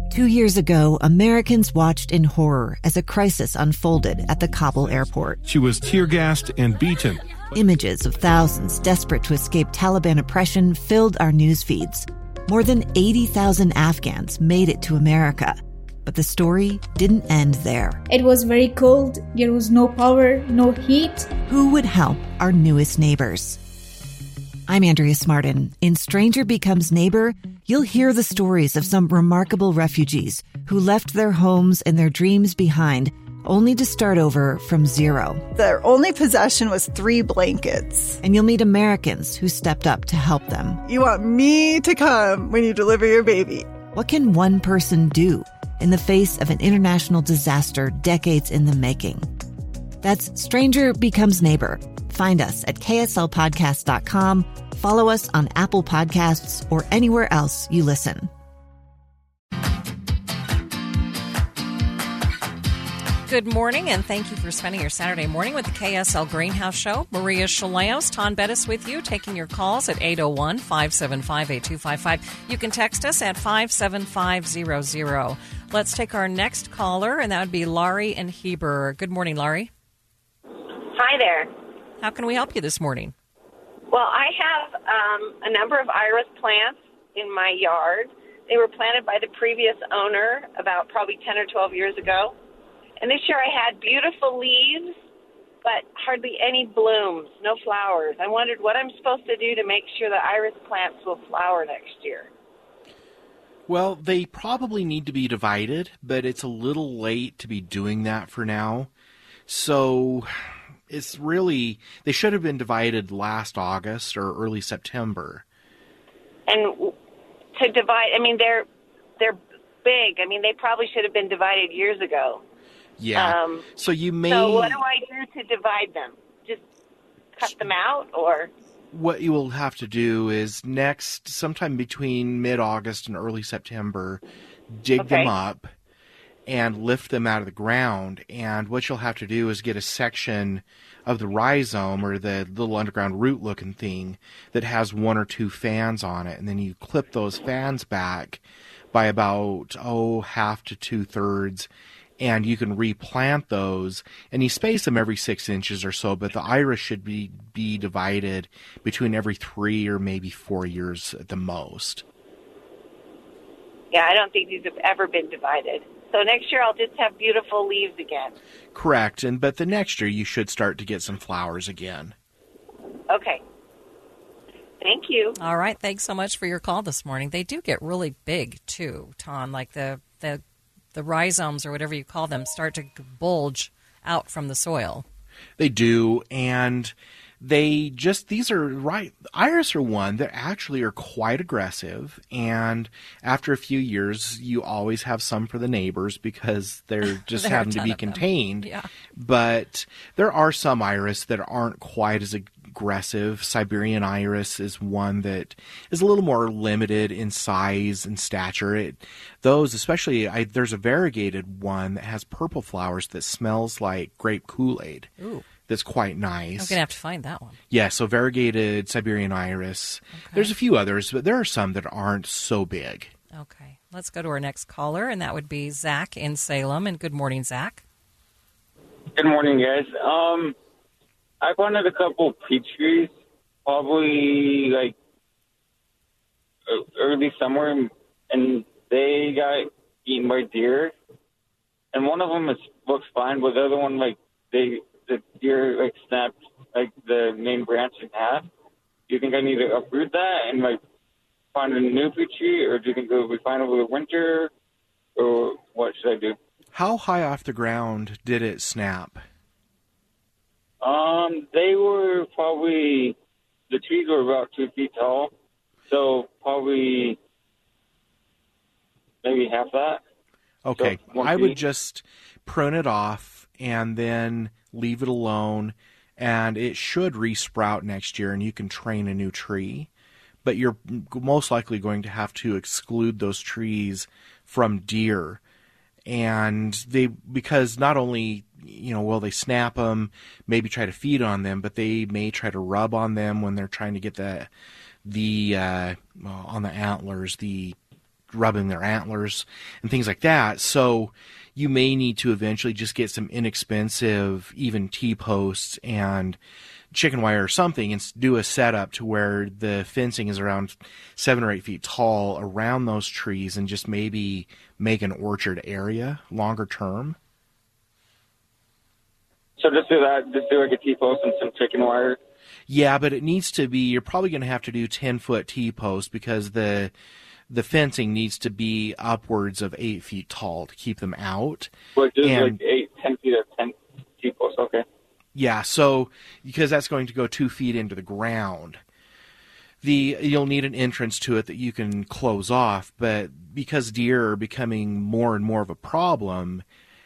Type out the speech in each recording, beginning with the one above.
2 years ago, Americans watched in horror as a crisis unfolded at the Kabul airport. She was tear-gassed and beaten. Images of thousands desperate to escape Taliban oppression filled our news feeds. More than 80,000 Afghans made it to America. But the story didn't end there. It was very cold. There was no power, no heat. Who would help our newest neighbors? I'm Andrea Smartin. In Stranger Becomes Neighbor, you'll hear the stories of some remarkable refugees who left their homes and their dreams behind, only to start over from zero. Their only possession was 3 blankets. And you'll meet Americans who stepped up to help them. You want me to come when you deliver your baby. What can one person do in the face of an international disaster decades in the making? That's Stranger Becomes Neighbor. Find us at kslpodcast.com. Follow us on Apple Podcasts or anywhere else you listen. Good morning, and thank you for spending your Saturday morning with the KSL Greenhouse Show. Maria Shilaos, Ton Bettis with you, taking your calls at 801-575-8255. You can text us at 57500. Let's take our next caller, and that would be Laurie in Heber. Good morning, Laurie. Hi there. How can we help you this morning? Well, I have a number of iris plants in my yard. They were planted by the previous owner about probably 10 or 12 years ago. And this year I had beautiful leaves, but hardly any blooms, no flowers. I wondered what I'm supposed to do to make sure the iris plants will flower next year. Well, they probably need to be divided, but it's a little late to be doing that for now. So it's really, they should have been divided last August or early September. And to divide, I mean, they're big. I mean, they probably should have been divided years ago. Yeah. So you may. So what do I do to divide them? Just cut them out, or? What you will have to do is sometime between mid-August and early September, dig them up and lift them out of the ground. And what you'll have to do is get a section of the rhizome, or the little underground root-looking thing that has 1 or 2 fans on it, and then you clip those fans back by about half to 2/3. And you can replant those, and you space them every 6 inches or so, but the iris should be divided between every 3 or maybe 4 years at the most. Yeah, I don't think these have ever been divided. So next year I'll just have beautiful leaves again. Correct, but the next year you should start to get some flowers again. Okay. Thank you. All right, thanks so much for your call this morning. They do get really big, too, Ton, like the rhizomes, or whatever you call them, start to bulge out from the soil. They do, and these are iris are one that actually are quite aggressive, and after a few years, you always have some for the neighbors because they're just having to be contained. Yeah. But there are some iris that aren't quite as aggressive. Siberian iris is one that is a little more limited in size and stature. Those, especially, there's a variegated one that has purple flowers that smells like grape Kool-Aid. Ooh. That's quite nice. I'm going to have to find that one. Yeah, so variegated Siberian iris. Okay. There's a few others, but there are some that aren't so big. Okay. Let's go to our next caller, and that would be Zach in Salem. And good morning, Zach. Good morning, guys. I planted a couple peach trees, probably like early summer, and they got eaten by deer. And one of them looks fine, but the other one, the deer snapped the main branch in half. Do you think I need to uproot that and find a new peach tree, or do you think it will be fine over the winter, or what should I do? How high off the ground did it snap? They were probably, the trees were about 2 feet tall, so probably maybe half that. Okay, so I would just prune it off and then leave it alone, and it should resprout next year, and you can train a new tree. But you're most likely going to have to exclude those trees from deer, and because not only will they snap them, maybe try to feed on them, but they may try to rub on them when they're trying to get on the antlers, the rubbing their antlers and things like that. So you may need to eventually just get some inexpensive, even T-posts and chicken wire or something, and do a setup to where the fencing is around 7 or 8 feet tall around those trees, and just maybe make an orchard area longer term. So just do that. Just do like a T-post and some chicken wire. Yeah, but it needs to be, you're probably going to have to do 10-foot T-posts, because the fencing needs to be upwards of 8 feet tall to keep them out. Well, just like 10 feet of 10 T-posts, okay. Yeah, so because that's going to go 2 feet into the ground. You'll need an entrance to it that you can close off, but because deer are becoming more and more of a problem,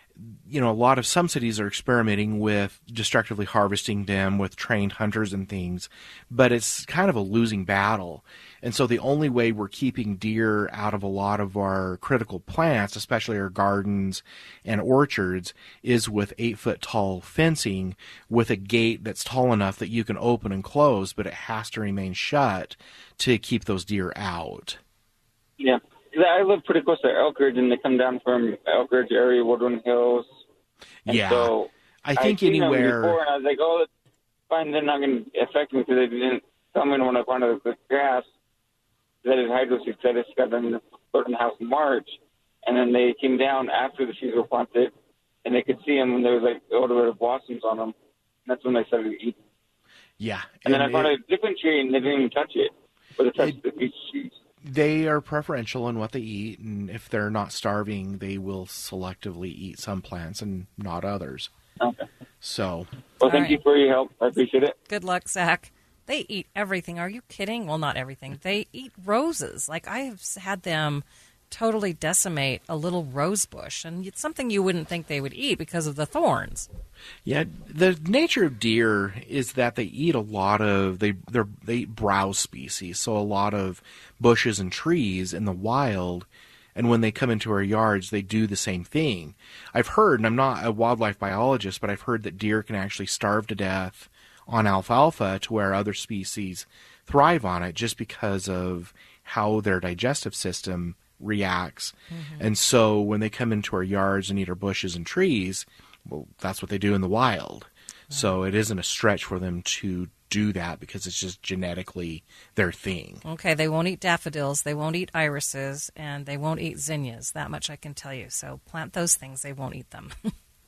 some cities are experimenting with destructively harvesting them with trained hunters and things, but it's kind of a losing battle. And so the only way we're keeping deer out of a lot of our critical plants, especially our gardens and orchards, is with 8-foot tall fencing with a gate that's tall enough that you can open and close, but it has to remain shut to keep those deer out. Yeah. I live pretty close to Elkridge, and they come down from Elkridge area, Woodland Hills. And yeah. So I think anywhere. Before, and I was like, oh, that's fine. They're not going to affect me, because they didn't tell me when I planted the grass that it hydroseed. I just got them to put in the house in March. And then they came down after the trees were planted, and they could see them, and there was like a little bit of blossoms on them. And that's when they started eating. Yeah. And then I found a different tree, and they didn't even touch it, but it touched the trees. They are preferential in what they eat, and if they're not starving, they will selectively eat some plants and not others. Okay. So. Well, thank you for your help. I appreciate it. Good luck, Zach. They eat everything. Are you kidding? Well, not everything. They eat roses. Like, I have had them totally decimate a little rose bush, and it's something you wouldn't think they would eat because of the thorns. Yeah, the nature of deer is that they eat a lot of they eat browse species, so a lot of bushes and trees in the wild, and when they come into our yards, they do the same thing. I've heard, and I'm not a wildlife biologist, but I've heard that deer can actually starve to death on alfalfa to where other species thrive on it just because of how their digestive system reacts. Mm-hmm. And so when they come into our yards and eat our bushes and trees, well, that's what they do in the wild. Right. So it isn't a stretch for them to do that because it's just genetically their thing. Okay, they won't eat daffodils, they won't eat irises, and they won't eat zinnias. That much I can tell you. So plant those things, they won't eat them.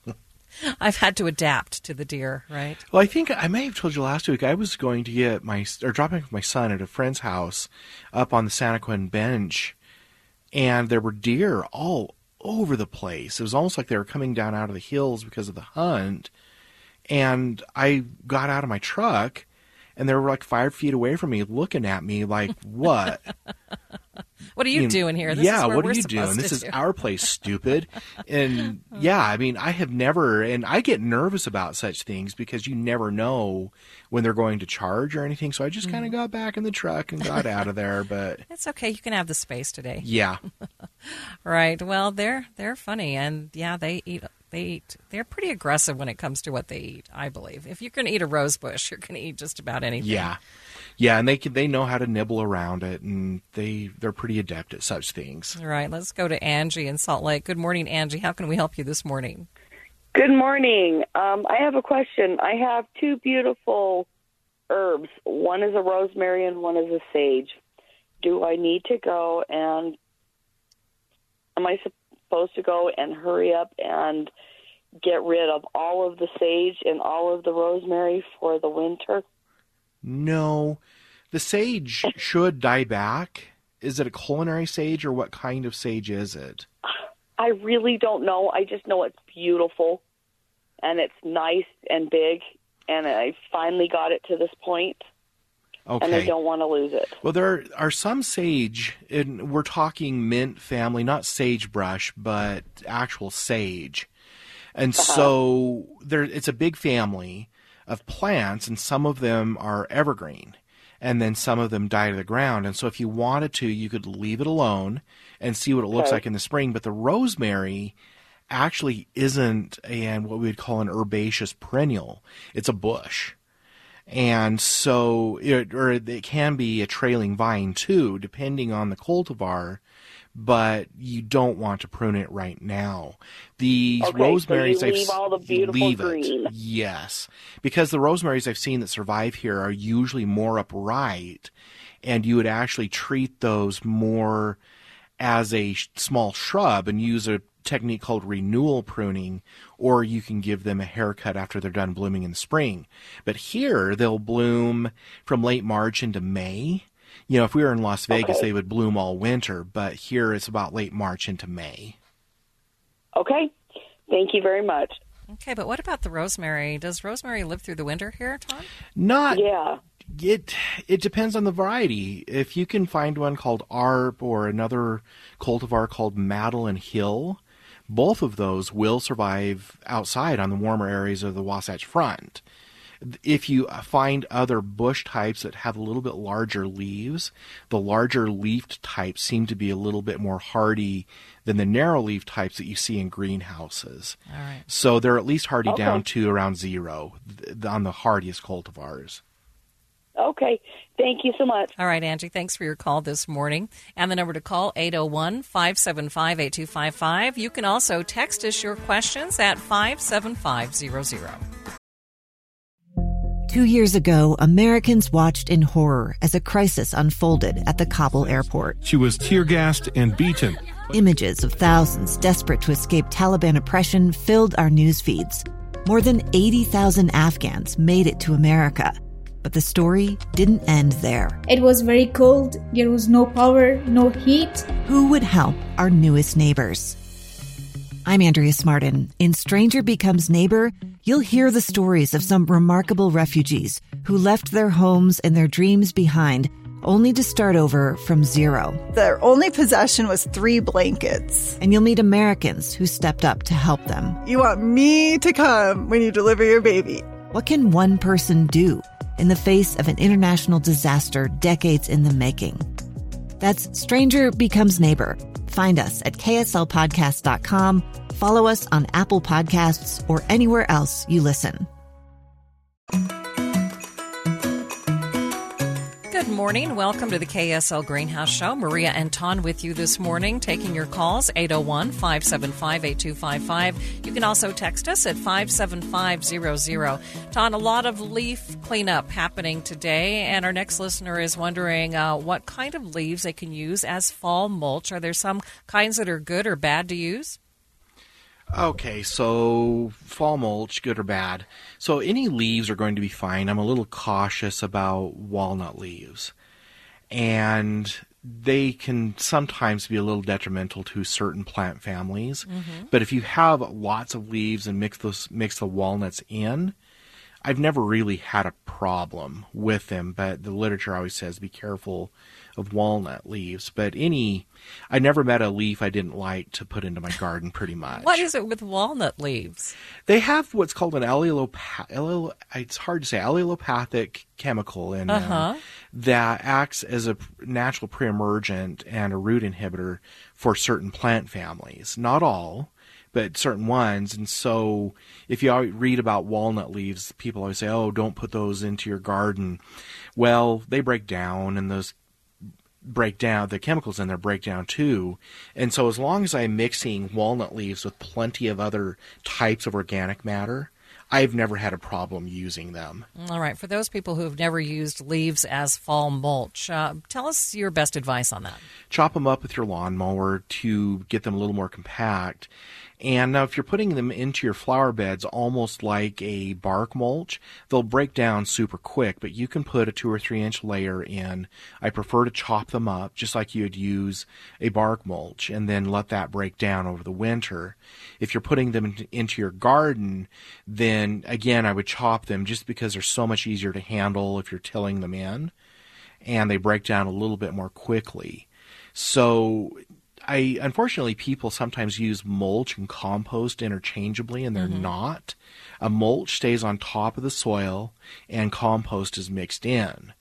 I've had to adapt to the deer, right? Well, I think I may have told you last week I was going to get dropping off my son at a friend's house up on the Santaquin bench, and there were deer all over the place. It was almost like they were coming down out of the hills because of the hunt. And I got out of my truck, and they were like 5 feet away from me looking at me like, what? What are you doing here? This is what are you doing? This is our place, stupid. And yeah, I mean, I have never, and I get nervous about such things because you never know when they're going to charge or anything. So I just kind of got back in the truck and got out of there. But it's okay. You can have the space today. Yeah. Right. Well, they're funny, and yeah, they eat. They're pretty aggressive when it comes to what they eat, I believe. If you're going to eat a rose bush, you're going to eat just about anything. Yeah, and they know how to nibble around it, and they're pretty adept at such things. All right, let's go to Angie in Salt Lake. Good morning, Angie. How can we help you this morning? Good morning. I have a question. I have two beautiful herbs. One is a rosemary and one is a sage. Do I need to go and am I supposed to go and hurry up and get rid of all of the sage and all of the rosemary for the winter? No. The sage should die back. Is it a culinary sage, or what kind of sage is it? I really don't know. I just know it's beautiful, and it's nice and big, and I finally got it to this point. Okay. And I don't want to lose it. Well, there are some sage, and we're talking mint family, not sagebrush, but actual sage. And so it's a big family of plants, and some of them are evergreen, and then some of them die to the ground. And so if you wanted to, you could leave it alone and see what it looks like in the spring. But the rosemary actually isn't what we would call an herbaceous perennial. It's a bush. And so it can be a trailing vine too, depending on the cultivar. but you don't want to prune it right now. These Okay, rosemaries, so you leave all the beautiful leave green. it. Yes, because the rosemaries I've seen that survive here are usually more upright, and you would actually treat those more as a small shrub and use a technique called renewal pruning, or you can give them a haircut after they're done blooming in the spring. But here, they'll bloom from late March into May. You know, if we were in Las Vegas, Okay. they would bloom all winter, but here it's about late March into May. Okay. Thank you very much. Okay, but what about the rosemary? Does rosemary live through the winter here, Tom? Not Yeah. It depends on the variety. If you can find one called ARP or another cultivar called Madeline Hill, both of those will survive outside on the warmer areas of the Wasatch Front. If you find other bush types that have a little bit larger leaves, the larger leafed types seem to be a little bit more hardy than the narrow leaf types that you see in greenhouses. All right. So they're at least hardy Okay. down to around 0 on the hardiest cultivars. Okay. Thank you so much. All right, Angie, thanks for your call this morning. And the number to call, 801-575-8255. You can also text us your questions at 57500. 2 years ago, Americans watched in horror as a crisis unfolded at the Kabul airport. She was tear-gassed and beaten. Images of thousands desperate to escape Taliban oppression filled our news feeds. More than 80,000 Afghans made it to America. But the story didn't end there. It was very cold. There was no power, no heat. Who would help our newest neighbors? I'm Andrea Smartin. In Stranger Becomes Neighbor, you'll hear the stories of some remarkable refugees who left their homes and their dreams behind, only to start over from zero. Their only possession was 3 blankets. And you'll meet Americans who stepped up to help them. You want me to come when you deliver your baby. What can one person do in the face of an international disaster decades in the making? That's Stranger Becomes Neighbor. Find us at kslpodcast.com. Follow us on Apple Podcasts or anywhere else you listen. Good morning. Welcome to the KSL Greenhouse Show. Maria and Ton with you this morning, taking your calls, 801-575-8255. You can also text us at 57500. Ton, a lot of leaf cleanup happening today, and our next listener is wondering what kind of leaves they can use as fall mulch. Are there some kinds that are good or bad to use? Okay, so fall mulch, good or bad. So any leaves are going to be fine. I'm a little cautious about walnut leaves. And they can sometimes be a little detrimental to certain plant families. Mm-hmm. But if you have lots of leaves and mix the walnuts in, I've never really had a problem with them. But the literature always says be careful of walnut leaves. But I never met a leaf I didn't like to put into my garden pretty much. What is it with walnut leaves? They have what's called an allelopathic chemical in them that acts as a natural pre-emergent and a root inhibitor for certain plant families. Not all, but certain ones. And so if you read about walnut leaves, people always say, oh, don't put those into your garden. Well, they break down, and those the chemicals in there break down too. And so as long as I'm mixing walnut leaves with plenty of other types of organic matter, I've never had a problem using them. All right. For those people who have never used leaves as fall mulch, tell us your best advice on that. Chop them up with your lawnmower to get them a little more compact. And now if you're putting them into your flower beds almost like a bark mulch, they'll break down super quick, but you can put a 2 or 3 inch layer in. I prefer to chop them up just like you would use a bark mulch and then let that break down over the winter. If you're putting them into your garden, then again, I would chop them just because they're so much easier to handle if you're tilling them in, and they break down a little bit more quickly. So unfortunately, people sometimes use mulch and compost interchangeably, and they're not. A mulch stays on top of the soil, and compost is mixed in.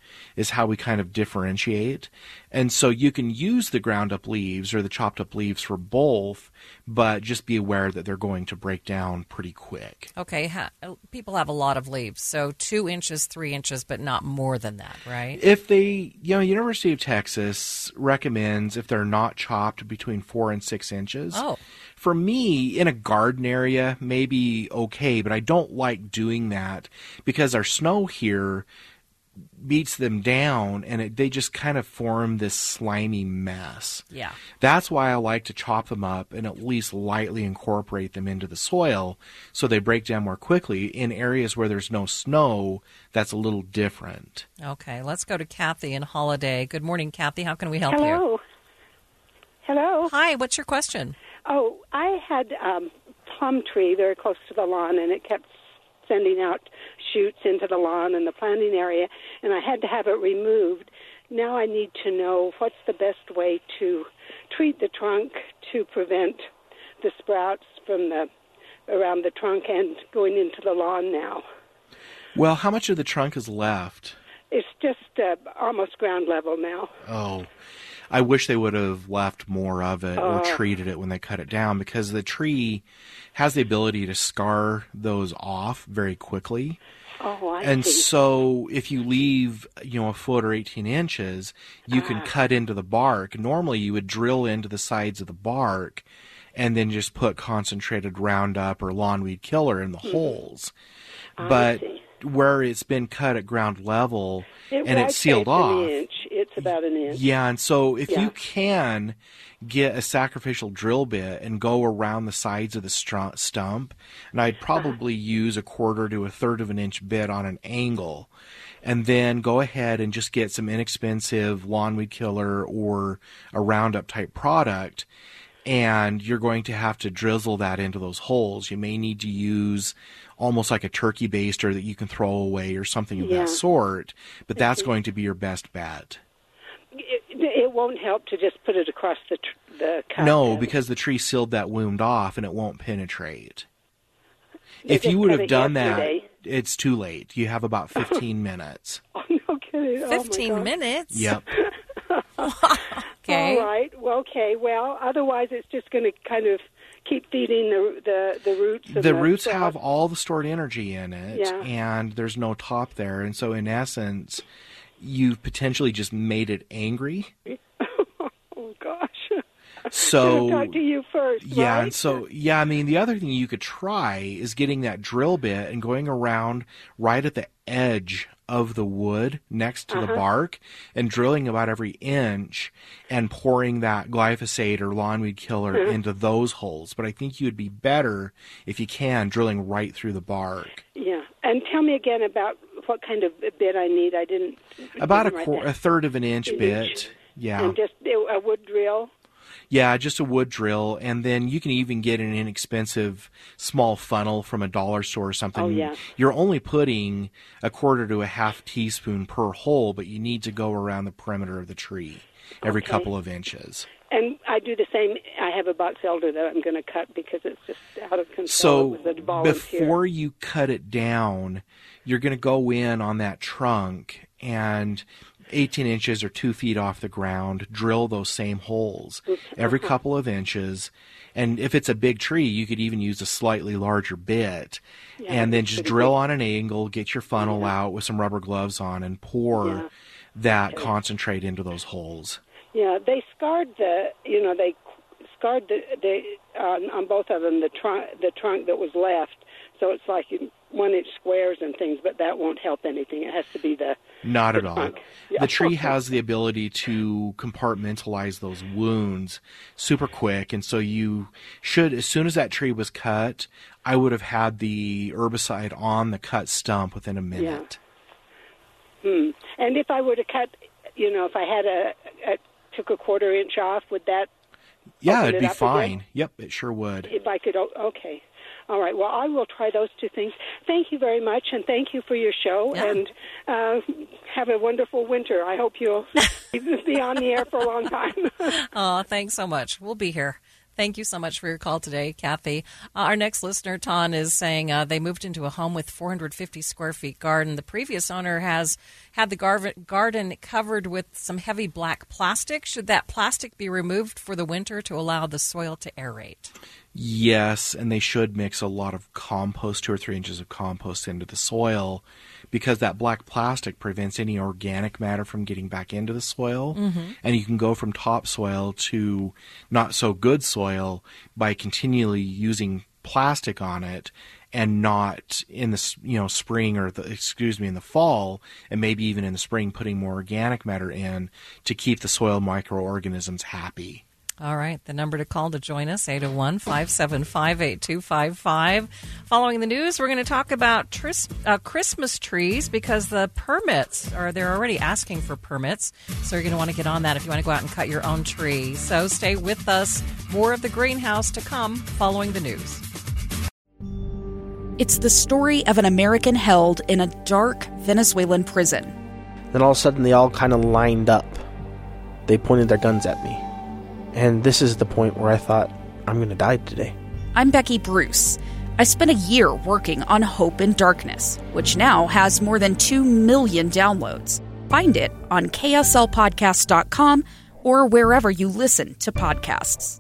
is how we kind of differentiate. And so you can use the ground up leaves or the chopped up leaves for both, but just be aware that they're going to break down pretty quick. Okay, people have a lot of leaves, so 2 inches, 3 inches, but not more than that, right? If they, University of Texas recommends if they're not chopped between 4 and 6 inches. Oh. For me, in a garden area, maybe okay, but I don't like doing that because our snow here beats them down and they just kind of form this slimy mess. Yeah. That's why I like to chop them up and at least lightly incorporate them into the soil so they break down more quickly. In areas where there's no snow, that's a little different. Okay, let's go to Kathy in Holiday. Good morning, Kathy. How can we help you? Hello. Hi, what's your question? Oh, I had a plum tree very close to the lawn, and it kept sending out shoots into the lawn and the planting area, and I had to have it removed. Now I need to know what's the best way to treat the trunk to prevent the sprouts from around the trunk and going into the lawn now. Well, how much of the trunk is left? It's just almost ground level now. Oh, I wish they would have left more of it or treated it when they cut it down, because the tree has the ability to scar those off very quickly. Oh, I and see. So if you leave, a foot or 18 inches, you can cut into the bark. Normally you would drill into the sides of the bark and then just put concentrated Roundup or lawn weed killer in the holes. But where it's been cut at ground level and it's sealed off. It's about an inch. Yeah, and so if you can get a sacrificial drill bit and go around the sides of the stump, and I'd probably use a 1/4 to 1/3 of an inch bit on an angle, and then go ahead and just get some inexpensive lawn weed killer or a Roundup type product, and you're going to have to drizzle that into those holes. You may need to use almost like a turkey baster that you can throw away or something of that sort, but that's going to be your best bet. It won't help to just put it across the cut. No, because the tree sealed that wound off and it won't penetrate. If you would have done that, it's too late. You have about 15 minutes. Oh, no kidding. 15 minutes? Yep. Okay. All right. Well, okay. Well, otherwise it's just going to kind of keep feeding the roots. The roots have all the stored energy in it, and there's no top there. And so, in essence, you've potentially just made it angry. Oh, gosh. So, talk to you first, yeah, right? and so, I mean, the other thing you could try is getting that drill bit and going around right at the edge of the wood next to the bark and drilling about every inch and pouring that glyphosate or lawn weed killer into those holes. But I think you'd be better, if you can, drilling right through the bark. Yeah. And tell me again about what kind of bit I need. I didn't... About a 1/3 of an inch bit. Yeah. And just a wood drill? Yeah, just a wood drill, and then you can even get an inexpensive small funnel from a dollar store or something. Oh, yeah. You're only putting a 1/4 to a 1/2 teaspoon per hole, but you need to go around the perimeter of the tree every couple of inches. And I do the same. I have a box elder that I'm going to cut because it's just out of control. So it was a volunteer. Before you cut it down, you're going to go in on that trunk and 18 inches or 2 feet off the ground, drill those same holes every couple of inches. And if it's a big tree, you could even use a slightly larger bit. And then just drill on an angle, get your funnel out with some rubber gloves on, and pour that concentrate into those holes. Yeah, they scarred the on both of them, the trunk that was left. So it's like 1 inch squares and things, but that won't help anything. It has to be Not at all. trunk. Yeah. The tree has the ability to compartmentalize those wounds super quick, and so you should, as soon as that tree was cut, I would have had the herbicide on the cut stump within a minute. Yeah. And if I were to cut, if I had took a 1/4 inch off, would that? Yeah, open it'd it be up fine. again? Yep, it sure would. If I could, okay. All right. Well, I will try those two things. Thank you very much, and thank you for your show. Yeah. And have a wonderful winter. I hope you'll be on the air for a long time. Oh, thanks so much. We'll be here. Thank you so much for your call today, Kathy. Our next listener, Ton, is saying they moved into a home with 450 square feet garden. The previous owner has had the garden covered with some heavy black plastic. Should that plastic be removed for the winter to allow the soil to aerate? Yes, and they should mix a lot of compost, 2 or 3 inches of compost into the soil, because that black plastic prevents any organic matter from getting back into the soil. Mm-hmm. And you can go from topsoil to not so good soil by continually using plastic on it, and not in the spring or in the fall, and maybe even in the spring putting more organic matter in to keep the soil microorganisms happy. All right, the number to call to join us, 801-575-8255. Following the news, we're going to talk about Christmas trees, because the permits, they're already asking for permits, so you're going to want to get on that if you want to go out and cut your own tree. So stay with us. More of The Greenhouse to come following the news. It's the story of an American held in a dark Venezuelan prison. Then all of a sudden they all kind of lined up. They pointed their guns at me. And this is the point where I thought, I'm going to die today. I'm Becky Bruce. I spent a year working on Hope in Darkness, which now has more than 2 million downloads. Find it on kslpodcast.com or wherever you listen to podcasts.